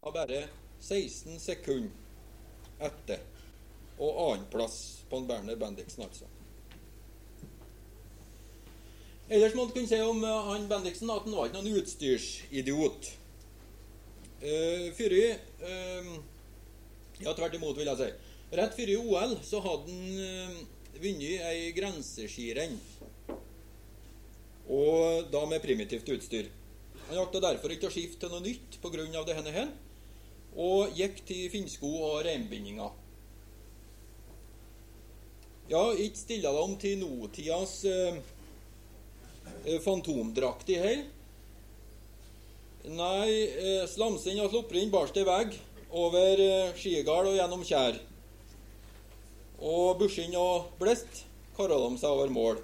av bare 16 sekunder etter, og annenplass på en Berner Bendiksen, altså. Ellers må man kunne si om han Bendiksen at han var ikke noen utstyrsidiot. Tvert imot, vil jeg si. Rett før i OL så hadde han vunnet ei grenseskirenn, og da med primitivt utstyr. Han aktet derfor ikke å skifte til noe nytt på grunn av det her, og gikk til finsko og reimbindinger. Ja, ikke stille deg om til nåtidas fantomdraktig her. Nei, slamsen og slupprinn barst i vegg over skigal og gjennom kjær. Og bussin og blest karret de seg over mål.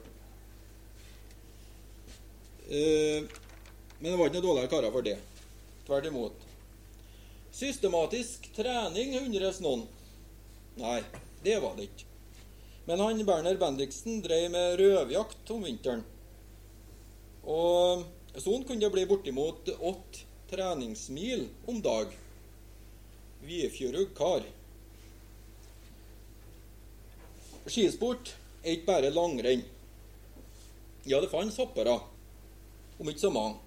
Men det var ikke noe dårligere karer for det. Tvert imot. Systematisk trening undres noen. Nei, det var det ikke. Men han Berner Bendiksen drev med røvjakt om vinteren. Og sånn kunne det bli bortimot 8 treningsmil om dag. Vidfjørug kar. Skisport er ikke bare langrenn. Ja, det fanns hoppere, om ikke så mange.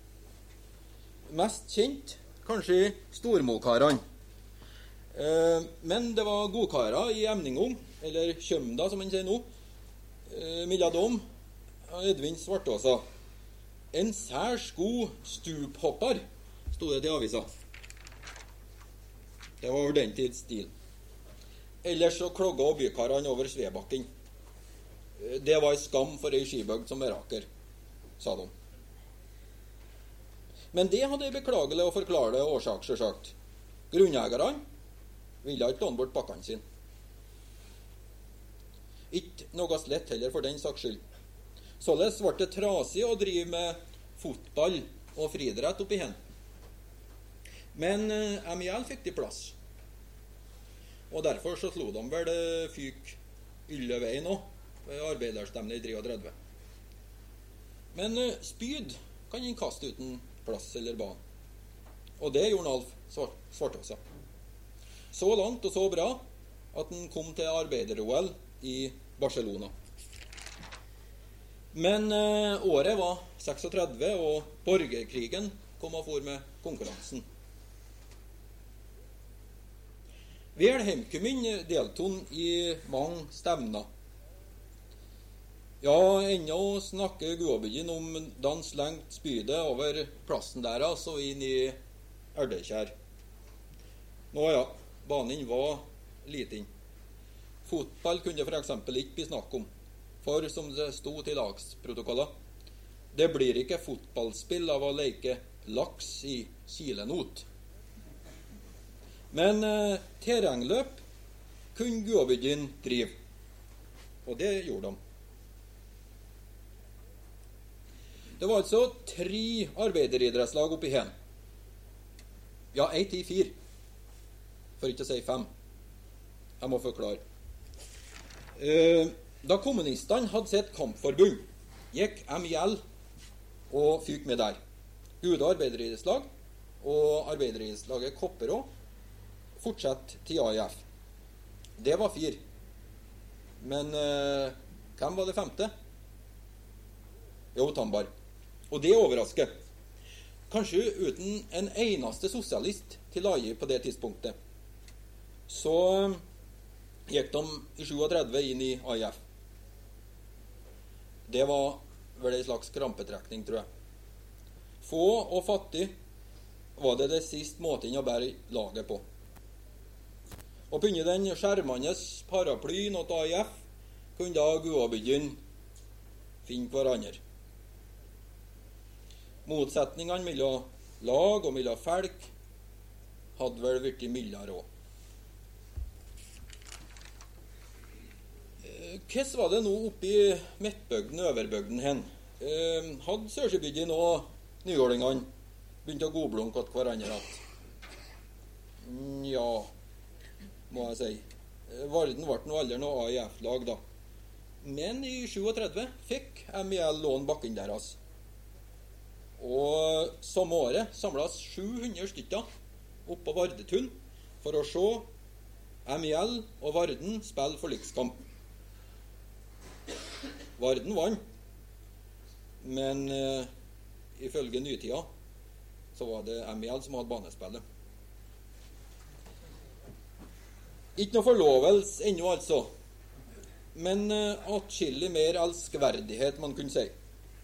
Mest kjent, kanskje stormåkarene. Men det var godkarer i Emningom, eller Kjømda som man sier nå, mellom dem Edvin Svartåsa. En særs god stuphopper, stod det til avisa. Det var over den tids stil. Ellers så klogget og bykarene over Svebakken. Det var en skam for ei skibøgd som Meraker, sa de. Men det hadde jeg beklagelig å forklare årsak, selvsagt. Grunnjegerne ville ikke låne bort bakkene sin. Ikke noe slett heller for den saks skyld. Således ble det trasig å drive med fotball og friidrett oppi hen. Men MIL fikk de plass. Og derfor så slo de vel fyk Ylleveien også, ved arbeiderstemne i 33. Men spyd kan en kaste uten plass eller ban. Og det gjorde Alf Svartåsa. Så langt og så bra at han kom til arbeider-OL i Barcelona. Men året var 36, og borgerkrigen kom og for med konkurransen. Wilhelmkumin deltok i mange stevner. Ja, ennå snakker Guabyen om da han slengte spydet over plassen der, altså inn i Erdekjær. Nå ja, banen var liten. Fotball kunne for eksempel ikke bli snakk om, for som det stod til lagsprotokoller, det blir ikke fotballspill av å leke laks i kilenot. Men terrengløp kunne Guabyen drive, og det gjorde de. Det var altså 3 arbeideridrettslag oppi hen. Ja, 1 til 4. For ikke å si 5. Jeg må forklare. Da kommunistene hadde sitt kampforbund, gikk MIL og fyk med der. Guda arbeideridrettslag og arbeideridrettslaget Kopperå fortsett til AIF. Det var 4. Men hvem var det 5.? Jo, Tambar. Og det overrasker. Kanskje uten en eneste sosialist til AI på det tidspunktet. Så gikk de i 37 inn i AIF. Det var vel en slags krampetrekning, tror jeg. Få og fattig var det siste måten å bære laget på. Og på den skjermende paraplyen til AIF kunne da Guabyen finne hverandre. Motsetningene mellom lag og mellom folk hadde vel vært mildere også. Hvordan var det nå oppe i Midtbygden og Øverbygden hen? Hadde Sørsjøbygden og nyålingene begynt å goblunke til hverandre at ja, må jeg si. Varden ble nå aldri noe AIF-lag da. Men i 37 fikk MIL låne bakken deres. Og samme året samles 700 stykker opp på Vardetun for å se MIL og Varden spille forlikskamp. Varden vant, men ifølge nytida så var det MIL som hadde banespillet. Ikke noe forlovelse ennå, altså, men atskillig mer elskverdighet, man kunne si.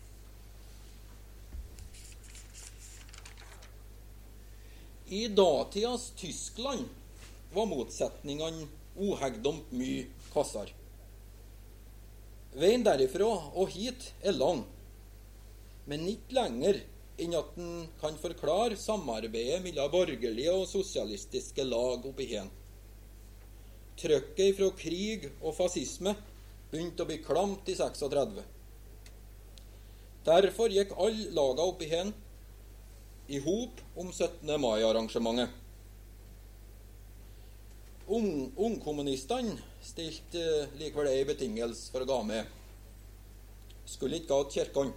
I datidas Tyskland var motsetningene uhegdomt mye kassar. Veien derifra og hit er lang, men ikke lenger enn at den kan forklare samarbeidet mellom borgerlige og sosialistiske lag oppi hen. Trykket fra krig og fascisme begynte å bli klamt i 36. Derfor gikk alle laga oppi hen i hop om 17. mai-arrangementet. Ungkommunistene stilte likevel en betingelse for å gå med. Skulle ikke gå til kirkene.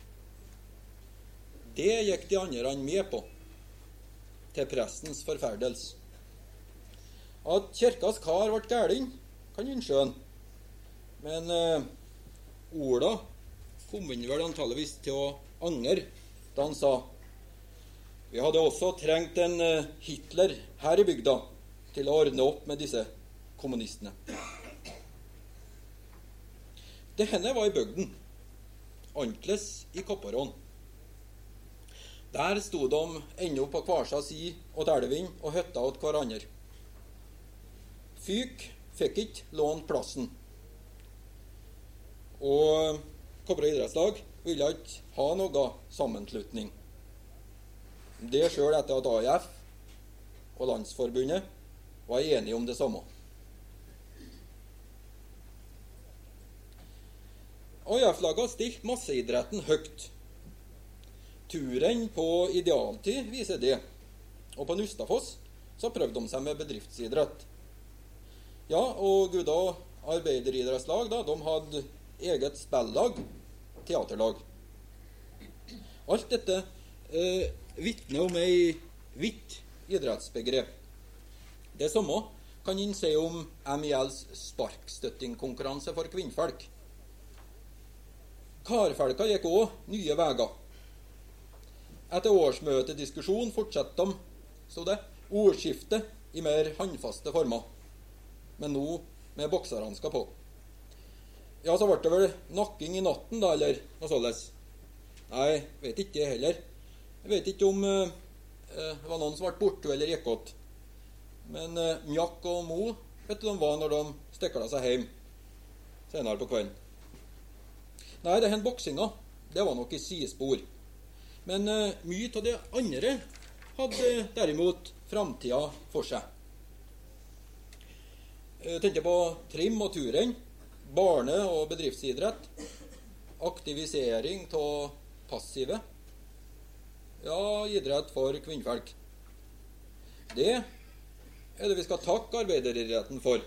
Det gikk de andre med på, til prestens forferdelse. At kirkas kar ble gæren, kan en skjønne. Men Ola kom inn vel antageligvis til å angre da han sa: vi hadde også trengt en Hitler her i bygda til å ordne opp med disse kommunistene. Det henne var i bygden, Antles i Kopparån. Der stod de ennå på hver sin side åt elven og høtta åt hverandre. Fyk fikk ikke lånt plassen, og Kopperå idrettslag ville ikke ha noe sammenslutning. Det selv etter at AIF og Landsforbundet var enige om det samme. AIF-laget stilte masseidretten høyt. Turen på idealtid viser det, og på Nustafoss så prøvde de seg med bedriftsidrett. Ja, og Gudda arbeideridrettslag da, de hadde eget spillag, teaterlag. Alt dette vitner om ei vidt idrettsbegrep. Det samme kan en si om MILs sparkstøttingkonkurranse for kvinnfolk. Karfolka gikk også nye veier. Etter årsmøtediskusjon fortsatte de, så det, ordskiftet i mer håndfaste former, men nå med bokserhansker på. Ja, så ble det vel nakking i natten da, eller noe sånt. Nei, vet ikke det heller. Jeg vet ikke om det var noen som ble borte eller gikk åt. Men Mjakk og Mo, vet du de var når de stekla seg hjem senere på kvelden. Nei, det her boksinga, det var nok i sidespor. Men mye av det andre hadde derimot framtida for seg. Jeg tenker på trim og turen, barne- og bedriftsidrett, aktivisering av passive, ja, idrett for kvinnfolk. Det er det vi skal takke arbeideridretten for.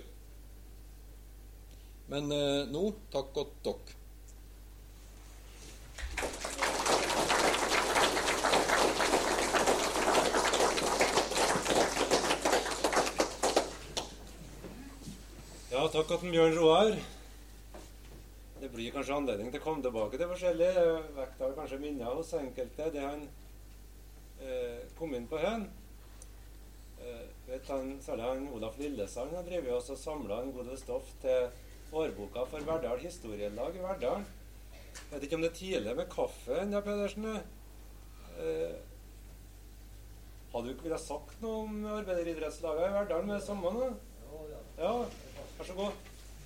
Men nå, takk godt dere. Ja, takk at Bjørn Roar. Det blir kanskje anledning til å komme tilbake til forskjellige. Vekter kanskje minner hos enkelte. Det han kom inn på her. Særlig han Olaf Lillesand har drevet oss og samlet en god del stoff til årboka for Verdal historielag i Verdal. Jeg vet ikke om det er tidlig med kaffe enda, Pedersen. Hadde du ikke villet sagt noe om arbeideridrettslaget i Verdal med det samme nå? Ja, vær så god.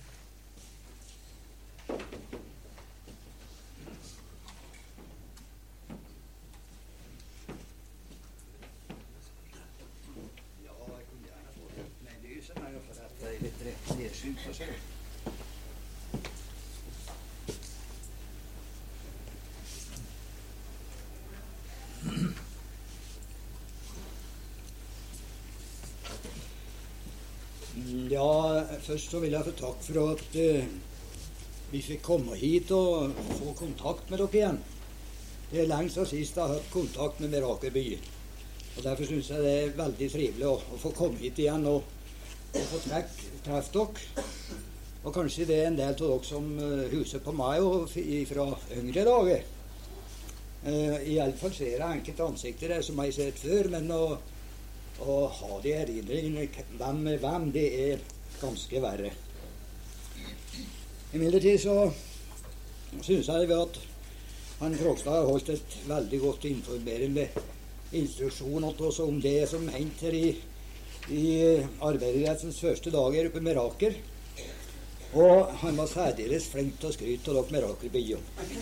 Ja, først så vil jeg få takk for at vi fikk komme hit og få kontakt med dere igjen. Det er lenge siden sist jeg har hatt kontakt med Merakerby. Og derfor synes jeg det er veldig trivelig å få komme hit igjen og få treffe dere. Og kanskje det er en del av dere som huser på meg fra yngre dager. I alle fall ser jeg enkelte ansikter der som jeg har sett før, men å ha de erindringene hvem det er ganske verre. Imidlertid så synes jeg at han Krogstad har holdt et veldig godt informerende instruksjon til oss om det som hendte her i arbeiderrettens første dager oppe med Raker. Og han var særdeles flink til å skryte av dere med Rakerbyen.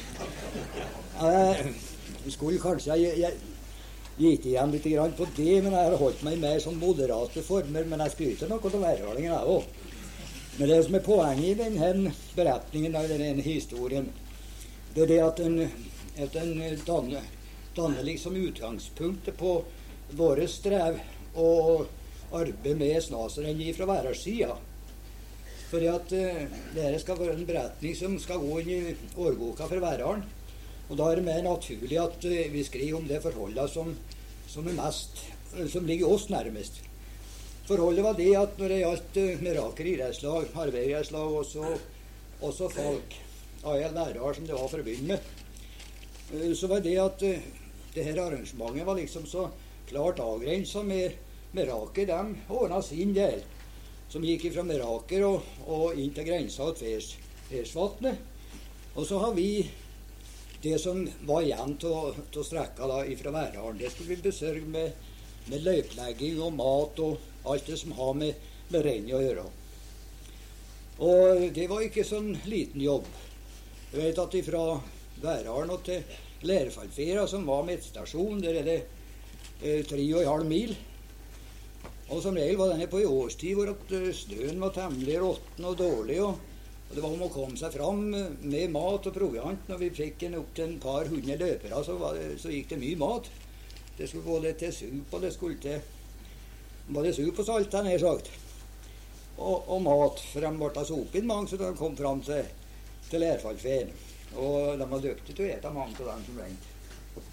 Skulle kanskje jeg gitt igjen litt på det, men jeg har holdt meg mer sånn moderate former, men jeg skryter noe av værholdningen jeg også. Men det som er poenget i denne beretningen av denne historien, det er det at den danner liksom utgangspunktet på våre strev og arbeid med snaseren fra værersida. Fordi at dette skal være en beretning som skal gå inn i årboka for væreren. Og da er det mer naturlig at vi skriver om det forholdet som ligger oss nærmest. Forholdet var det at når det gjaldt med Raker idrettslag, arbeideridrettslag og også folk av lærere som det var for å begynne med, så var det at det her arrangementet var liksom så klart avgrenset med Raker. De ordnet sin del, som gikk fra Raker og inn til grensa til Fersvatnet. Og så har vi det som var igjen til strekka fra Værhalen. Det skulle vi besørge med løyplegging og mat og alt det som har med rennet å gjøre. Og det var ikke sånn liten jobb. Jeg vet at fra Værhalen og til Lerfallfjæra, som var midtstasjon, der er det 3,5 mil. Og som regel var denne på i årstid hvor at snøen var temmelig råtten og dårlig, og det var om å komme seg fram med mat og proviant. Når vi fikk opp til et par hundre løpere, så gikk det mye mat. Det skulle gå litt til sup, og det skulle til både sup og salt, han har sagt. Og mat, for de ble sopet mange, så de kom fram til Lerfallfjæren. Og de var dyktige til å ete mange av dem som rent.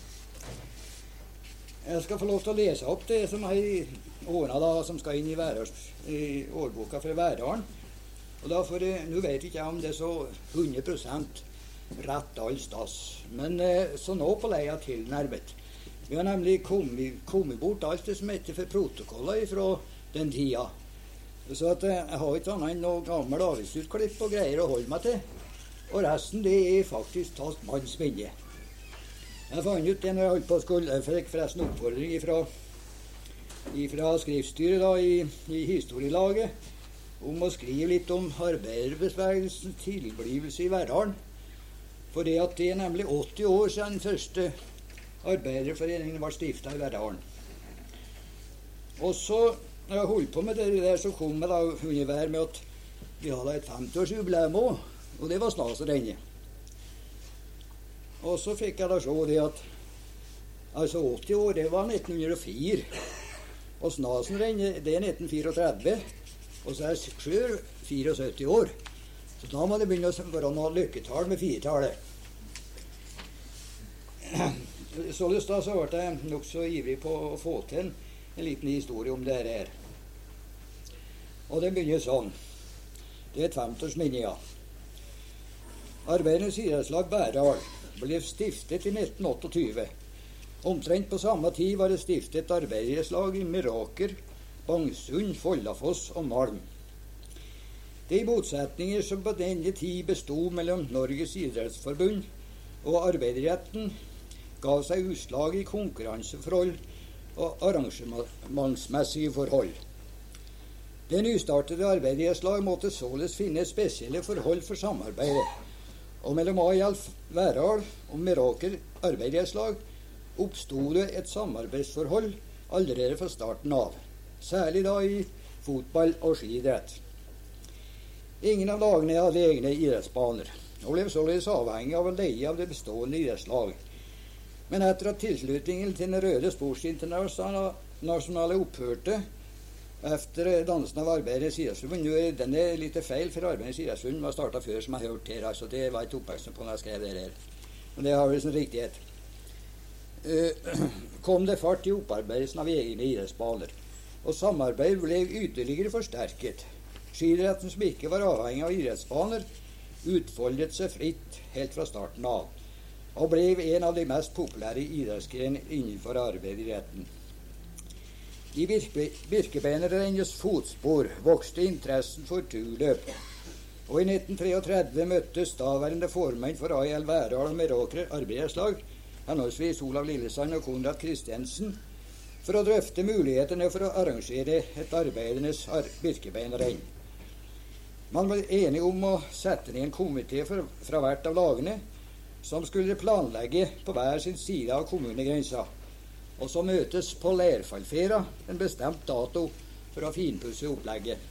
Jeg skal få lov til å lese opp det som jeg ordnet som skal inn i årboka for Værdalen. Og da nå vet jeg ikke om det er så 100% rett all stas, men så nå på leia tilnærmet. Vi har nemlig kommet bort alt det som heter for protokoller fra den tida. Så at jeg har ikke annet enn noe gammel avisutklipp og greier å holde meg til. Og resten det er faktisk tatt manns minne. Jeg fant ut det når jeg holdt på skole. Jeg fikk forresten oppfordring fra skriftstyret i historielaget om å skrive litt om arbeiderbevegelsens tilblivelse i Værhalen. For det er nemlig 80 år siden den første arbeiderforeningen var stiftet i Værhalen. Og så, når jeg holdt på med det der, så kom jeg da undervær med at vi hadde et 50-årsjubileum også, og det var Snaserennet. Og så fikk jeg da se det at altså 80 år, det var 1904, og Snasenrennet, det er 1934, og så er Sjør 74 år. Så da må det begynne å være noe lykketall med 4-tallet. Således da så ble jeg nok så ivrig på å få til en liten historie om det her. Og det begynner sånn. Det er et 50-årsminne, ja. Arbeidernes idrettslag Bærdal ble stiftet i 1928. Omtrent på samme tid var det stiftet arbeiderslag i Raker, Bangsund, Follafoss og Malm. De motsetninger som på denne tid bestod mellom Norges idrettsforbund og arbeiderretten, gav seg utslag i konkurranseforhold og arrangementsmessige forhold. Det nystartede arbeiderslag måtte således finne spesielle forhold for samarbeidet, og mellom AIL Værhal og Meråker arbeiderslag oppstod det et samarbeidsforhold allerede fra starten av, særlig da i fotball og skiidrett. Ingen av lagene hadde egne idrettsbaner, og ble således avhengig av å leie av det bestående idrettslag. Men etter at tilslutningen til den røde sportsinternasjonale opphørte efter dansen av Arbeidernes idrettsforbund, nå er denne litt feil, for Arbeidernes idrettsforbund var startet før, som jeg har hørt her, altså det var ikke oppmerksom på når jeg skrev det her. Men det har vel sånn riktighet. kom det fart i opparbeidelsen av egne idrettsbaner, og samarbeidet ble ytterligere forsterket. Skiidretten, som ikke var avhengig av idrettsbaner, utfoldet seg fritt helt fra starten av, og ble en av de mest populære idrettsgrenene innenfor arbeiderretten. I Birkebeinerrennes fotspor vokste interessen for turløp, og i 1933 møttes daværende formenn for A.L. Verdal og Meråker arbeiderslag, henholdsvis Olav Lillesand og Konrad Kristiansen, for å drøfte mulighetene for å arrangere et arbeidernes Birkebeinerrenn. Man var enige om å sette ned en komité fra hvert av lagene, som skulle planlegge på hver sin side av kommunegrensa, og så møtes på Leirfallfera en bestemt dato for å finpusse opplegget.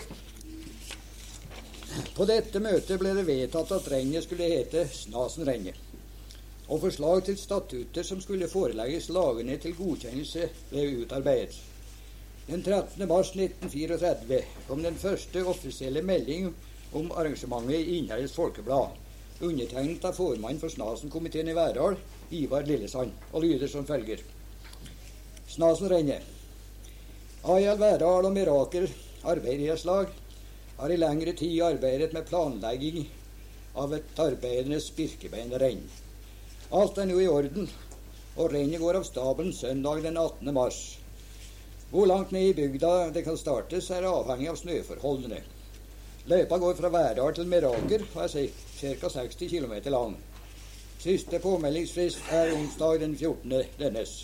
På dette møtet ble det vedtatt at rennet skulle hete Snasenrennet, og forslag til statutter som skulle forelegges lagene til godkjennelse, ble utarbeidet. Den 13. mars 1934 kom den første offisielle melding om arrangementet i Innherreds Folkeblad, undertegnet av formann for Snasen-komiteen i Verdal, Ivar Lillesand, og lyder som følger. Snasenrennet. A.L. Verdal og Meråker arbeiderslag har i lengre tid arbeidet med planlegging av et arbeidernes Birkebeinerrenn. Alt er nå i orden, og rennet går av stabelen søndag den 18. mars. Hvor langt ned i bygda det kan startes, er avhengig av snøforholdene. Løypa går fra Verdal til Meråker og er ca. 60 km lang. Siste påmeldingsfrist er onsdag den 14. dennes.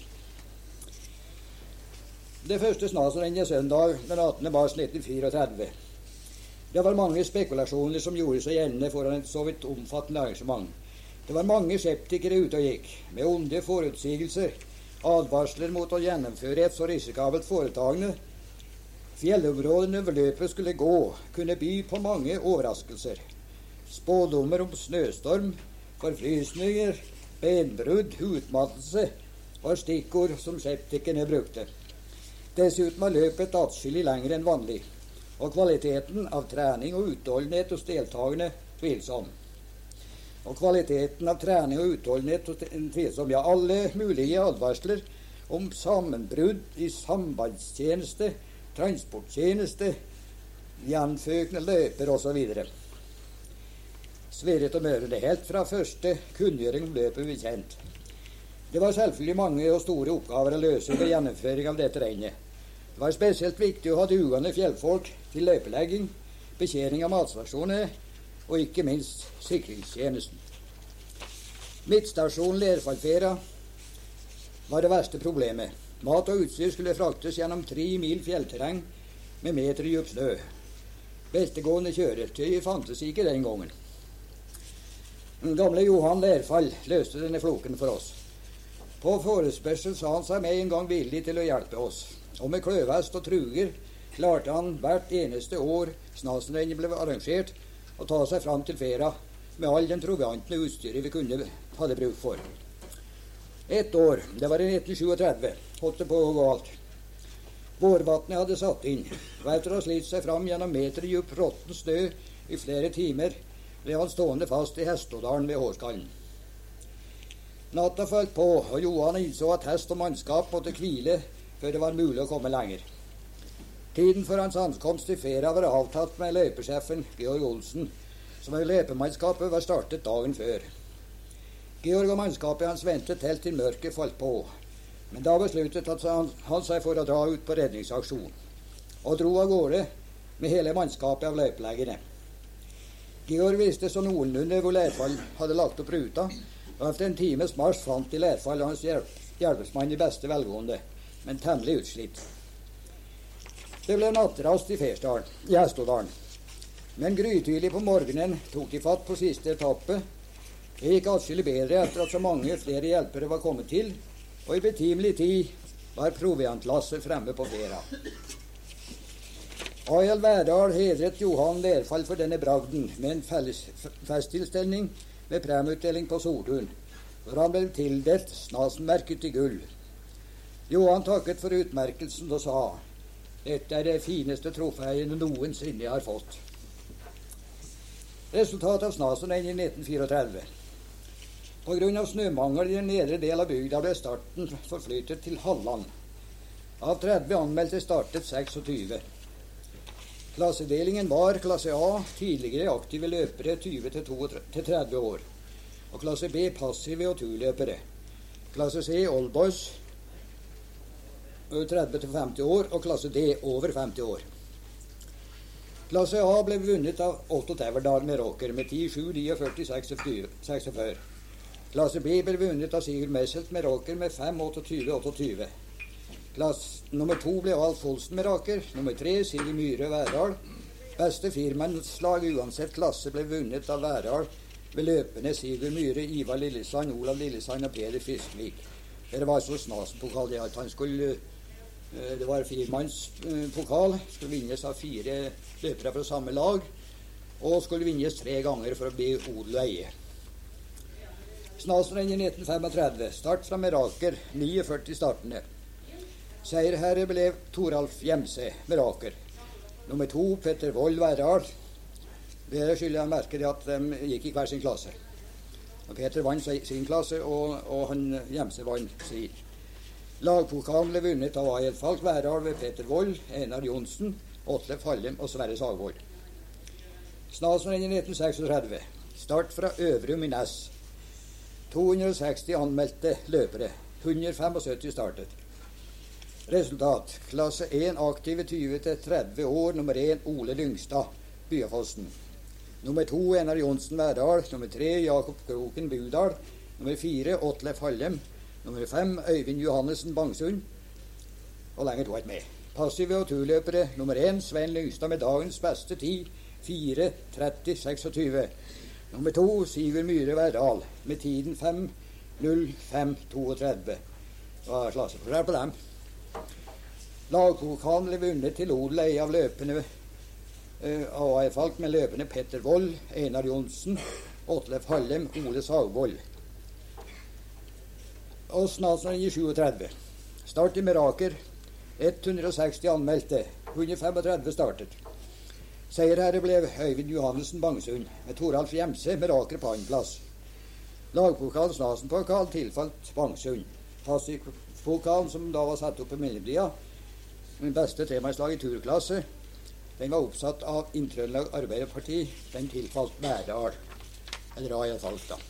Det første Snasenrennet søndag den 18. mars 1934. Det var mange spekulasjoner som gjorde seg gjeldende foran et så vidt omfattende arrangement. Det var mange skeptikere ute og gikk, med onde forutsigelser, advarsler mot å gjennomføre et så risikabelt foretagende. Fjellområdene hvor løpet skulle gå, kunne by på mange overraskelser. Spådommer om snøstorm, forfrysninger, benbrudd, utmattelse var stikkord som skeptikerne brukte. Dessuten var løpet atskillig lenger enn vanlig, og kvaliteten av trening og utholdenhet hos deltakerne tvilsom. Ja, alle mulige advarsler om sammenbrudd i sambandstjeneste, transporttjeneste, gjenføkende løper osv. Sverret og mørende helt fra første kunngjøring om løpet ble kjent. Det var selvfølgelig mange og store oppgaver å løse ved gjennomføring av dette rennet. Det var spesielt viktig å ha dugende fjellfolk til løpelegging, betjening av matstasjoner og ikke minst sikringstjenesten. Midtstasjonen Leirfallfera var det verste problemet. Mat og utstyr skulle fraktes gjennom 3 mil fjellterreng med meterdyp snø. Beltegående kjøretøy fantes ikke den gangen. Den gamle Johan Leirfall løste denne floken for oss. På forespørsel sa han seg med en gang villig til å hjelpe oss, og med kløvhest og truger klarte han hvert eneste år Snasenrennet ble arrangert å ta seg fram til fera med all den provianten og utstyret vi hadde bruk for. Et år, det var i 1937, holdt det på å gå alt. Vårvatnet hadde satt inn, og etter å ha slitt seg fram gjennom meterdyp råtten snø i flere timer, ble han stående fast i Hestodalen ved Hårskallen. Natta falt på, og Johan innså at hest og mannskap måtte hvile før det var mulig å komme lenger. Tiden for hans ankomst til fera var avtatt med løypesjefen Georg Olsen, som i løpemannskapet var startet dagen før. Georg og mannskapet hans ventet helt til mørket falt på, men da besluttet han seg for å dra ut på redningsaksjon, og dro av gårde med hele mannskapet av løypeleggere. Georg visste så noenlunde hvor Leirfall hadde lagt opp ruta, og efter en times marsj fant de Leirfall og hans hjelpesmann i beste velgående, men temmelig utslitt. Det ble nattrast i Hestodalen, men grytidlig på morgenen tok de fatt på siste etappe. Det gikk atskillig bedre etter at så mange flere hjelpere var kommet til, og i betimelig tid var proviantlasset fremme på fera. A.L. Verdal hedret Johan Leirfall for denne bragden med en festtilstelning med premieutdeling på Soltun, hvor han ble tildelt Snasenmerket i gull. Johan takket for utmerkelsen og sa: «Dette er det fineste trofeet noensinne jeg har fått.» Resultatet av Snasenrennet i 1934. På grunn av snømangel i den nedre del av bygda ble starten forflyttet til Halland. Av 30 anmeldte startet 26. Klassedelingen var klasse A, tidligere aktive løpere 20-30 år, og klasse B passive og turløpere. Klasse C oldboys 30-50 år, og klasse D over 50 år. Klasse A ble vunnet av Otto Teverdal Meråker med 10-7-49-46. Klasse B ble vunnet av Sigurd Messelt Meråker med 5-28-28. Klasse nummer 2 ble Alf Olsen Meråker, nummer 3 Sigurd Myhre Værdal. Beste firmannslag uansett klasse ble vunnet av Værdal ved løpende Sigurd Myhre, Ivar Lillesand, Olav Lillesand og Peder Fiskvik. Det var så snasenpokal at han skulle det var firmannspokal, skulle vinnes av 4 løpere fra samme lag, og skulle vinnes 3 ganger for å bli odel og eie. Snasrennet 1935, start fra Meråker, 49 startende. Seierherre ble Toralf Hjemse, Meråker. Nummer 2, Petter Wold Værdal. Det skylder jeg merker at de gikk i hver sin klasse. Og Peter vant sin klasse, og han Hjemse vant sin. Lagpokalen ble vunnet av A.L. Falk Værdal ved Peter Wold, Einar Johnsen, Otlef Hallem og Sverre Sagvold. Snasrennet 1936. Start fra Øvrum i Næss. 260 anmeldte løpere. 175 startet. Resultat. Klasse 1 aktive 20-30 år. Nummer 1 Ole Lyngstad, Byafossen. Nummer 2 Einar Johnsen Værdal. Nummer 3 Jakob Kroken Budal. Nummer 4 Otlef Hallem. Nummer 5 Øyvind Johannessen Bangsund. Og lenger to et med. Passive og turløpere. Nummer 1 Svein Lyngstad med dagens beste tid 4:30:26. Nummer 2 Sigurd Myhre Værdal med tiden 5:05:32. Det var klasseforskjell på dem. Lagpokalen ble vunnet til odel og eie av løpende A.A. Falk med løpende Petter Wold, Einar Johnsen, Otlef Hallem, Ole Sagvold. Og Snasrennet 37. Start i Meråker. 160 anmeldte. 135 startet. Seierherre ble Øyvind Johannessen Bangsund med Toralf Hjemse Meråker på annenplass. Lagpokalen Snasenpokal tilfalt Bangsund. Passivpokalen, som da var satt opp på mellomtida, min beste tremannslag i turklasse, den var oppsatt av Inntrøndelag Arbeiderparti. Den tilfalt Værdal. Eller A.L. Falk, da.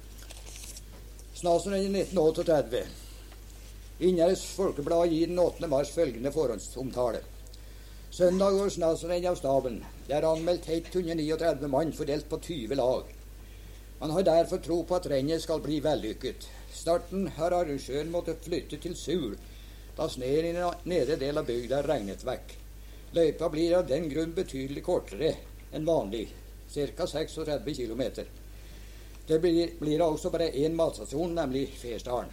Snasrennet 1938. Innherres Folkeblad gir den 8. mars følgende forhåndsomtale. Søndag går Snasrennet av staben. Det er anmeldt 139 mann fordelt på 20 lag. Man har derfor tro på at rennet skal bli vellykket. Starten har arrangøren måttet flytte til Sul, da sneen i den nedre del av bygda er regnet vekk. Løypa blir av den grunn betydelig kortere enn vanlig, ca. 36 km. Det blir også bare én matstasjon, nemlig Fersdalen.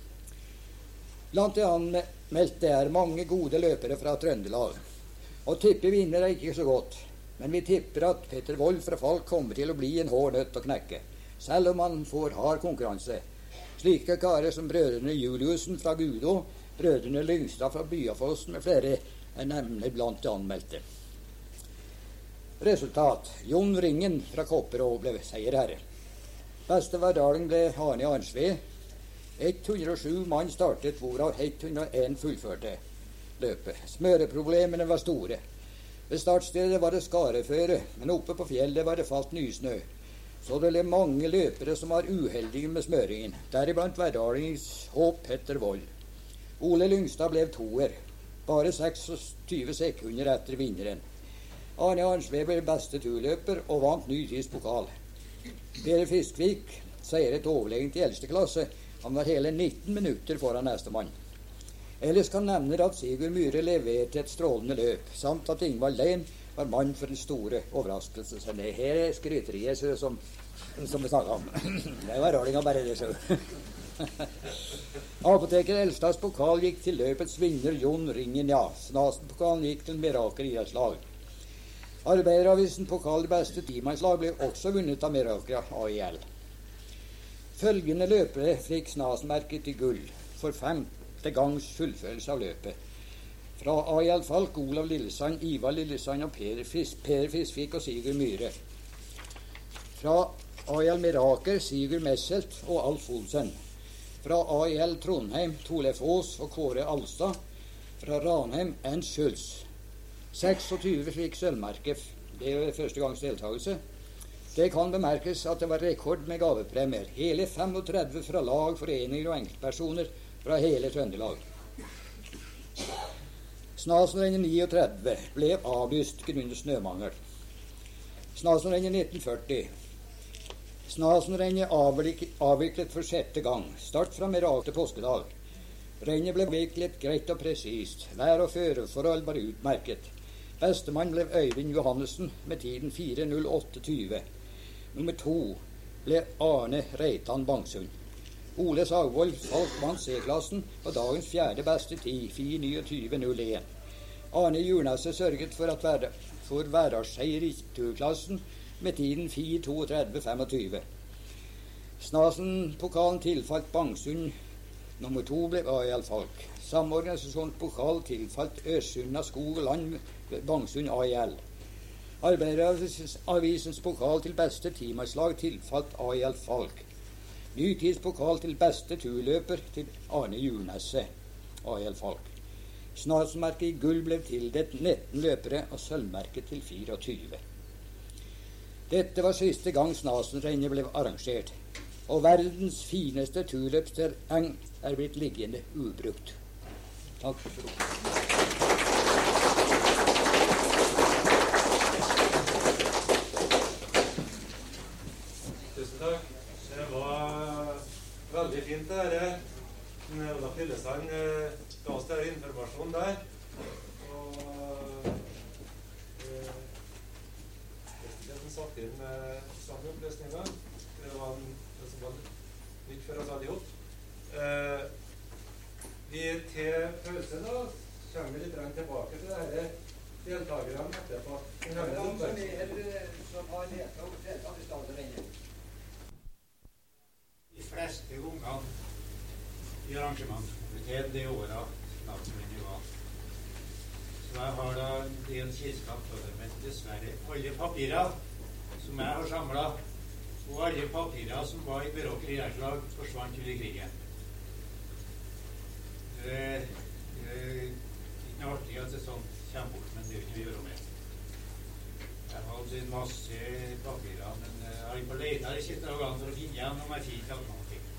Blant de anmeldte er mange gode løpere fra Trøndelag. Å tippe vinner er ikke så godt, men vi tipper at Petter Wold fra Falk kommer til å bli en hård nøtt å knekke, selv om han får hard konkurranse. Slike karer som brødrene Juliussen fra Gudå, brødrene Lyngstad fra Byafossen med flere er nemlig blant de anmeldte. Resultat. Jon Ringen fra Kopperå ble seierherre. Beste Værdaling ble Arne Arnsve. 107 mann startet, hvorav 101 fullførte løpet. Smøreproblemene var store. Ved startstedet var det skareføre, men oppe på fjellet var det falt nysnø. Så det ble mange løpere som var uheldige med smøringen, deriblant Værdalings håp Petter Wold. Ole Lyngstad ble toer, bare 26 sekunder etter vinneren. Arne Arnsve ble beste turløper og vant ny tidspokal. Peder Fiskvik seiret overlegent i eldste klasse. Han var hele 19 minutter foran nestemann. Ellers kan nevne at Sigurd Myhre leverte et strålende løp, samt at Ingvald Lein var mann for den store overraskelse. Så det her er skryteriet som vi snakket om. Det var rølinga bare det, så. Apoteker Elstads pokal gikk til løpets vinner Jon Ringen, ja. Snasen-pokalen gikk til Meråker idrettslag. Arbeideravisen pokal i beste timannslag ble også vunnet av Meråker AIL. Følgende løpere fikk Snasen-merket i gull for 5. gangs fullførelse av løpet. Fra A.L. Falk, Olav Lillesand, Ivar Lillesand og Peder Fiskvik og Sigurd Myhre. Fra A.L. Miraker, Sigurd Messelt og Alf Olsen. Fra A.L. Trondheim, Torleif Aas og Kåre Alstad. Fra Ranheim, Ernst Schulz. 26 fikk sølvmerke. Det er første gangs deltakelse. Det kan bemerkes at det var rekord med gavepremier. Hele 35 fra lag, foreninger og enkeltpersoner fra hele Trøndelag. Snasenrennet 39 ble avlyst grunnet snømangel. Snasenrennet 1940. Snasenrennet avviklet for 6. gang. Start fra Mirakel til påskedag. Rennet ble avviklet greit og presist. Vær- og føreforhold var utmerket. Bestemann ble Øyvind Johannessen med tiden 4.08,20. Nummer 2 ble Arne Reitan Bangsund. Ole Sagvold Falk vant C-klassen på dagens 4. beste tid, 4.29,01. Arne Julneset sørget for hverdagsseier i turklassen med tiden 4.32,25. Snasen-pokalen tilfalt Bangsund. Nummer 2 ble A.L. Falk. Samme organisasjonspokal tilfalt Øssunna Skog og Land Bangsund A.L. Arbeidervisens pokal til beste timannslag tilfalt A.L. Falk. Nytidspokal til beste turløper til Arne Julneset A.L. Falk. Snasenmerket i gull ble tildelt 19 løpere og sølvmerket til 24. Dette var siste gang Snasenrennet ble arrangert, og verdens fineste turløpsterreng er blitt liggende ubrukt. Takk for ordet. Tusen takk. Det var veldig fint det her. Olaf Lillesand ga oss der informasjonen der. Og presidenten satt inn med samme oppløsninger. Det var det som var nytt for oss alle ihop. Vi til pause da kommer vi litt tilbake til dette deltakerne etterpå. Som har deltatt i Snasenrennet. De fleste ungene i arrangementskomiteen det året Snasenrennet var. Så jeg har da en del kjennskap til det, men dessverre alle papirer som jeg har samlet, og alle papirer som var i Mirakel idrettslag, forsvant under krigen. Det er ikke artig at det sånt kommer bort, men det er ikke vi gjør med. Jeg har hatt en masse papirer, men jeg har ikke letet i kittelagene for å finne igjen om jeg finner noe.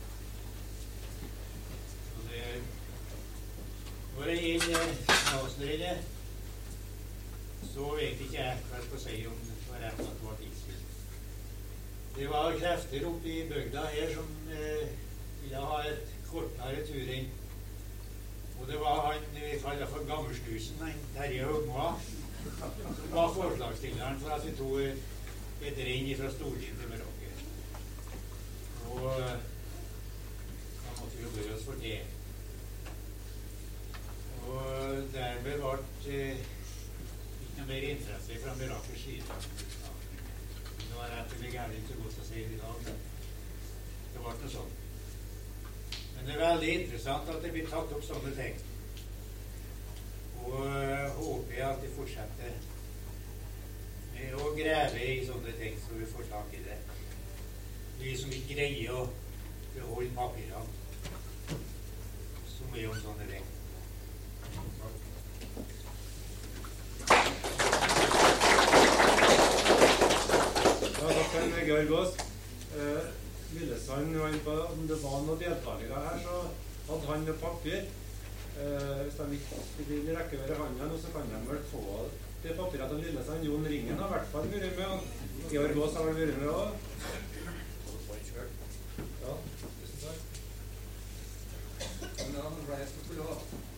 Så det når jeg gjelder Snasenrennet, så vet ikke jeg hva jeg skal si om det var rett at det var tidsspill. Det var krefter oppe i bygda her som ville ha et kortere turrenn. Og det var han vi kaller for Gammelsnusen, han Terje Høgmoa, som var forslagsstilleren for at vi tog et renn fra Storlien til Mirakel. Og da måtte vi jo bøye oss for det. Og dermed ble ikke noe mer interesse fra Mirakels side. Det var rett og slett gærent så godt å si i dag, men det var noe sånt. Men det er veldig interessant at det blir tatt opp sånne ting. Og håper jeg at de fortsetter med å greve i sånne ting, så vi får tak i det. Vi som ikke greier å beholde papirene, som er om sånne ting. Ja, takk for Georg Aas. Lillesand, om det var noen deltakere her, så hadde han med papir. Hvis de ikke vil rekke over hånden, så kan de vel få det papiret til Lillesand. Jon Ringen har i hvert fall vært med, og Georg Aas har vel vært med også. Ja, tusen takk.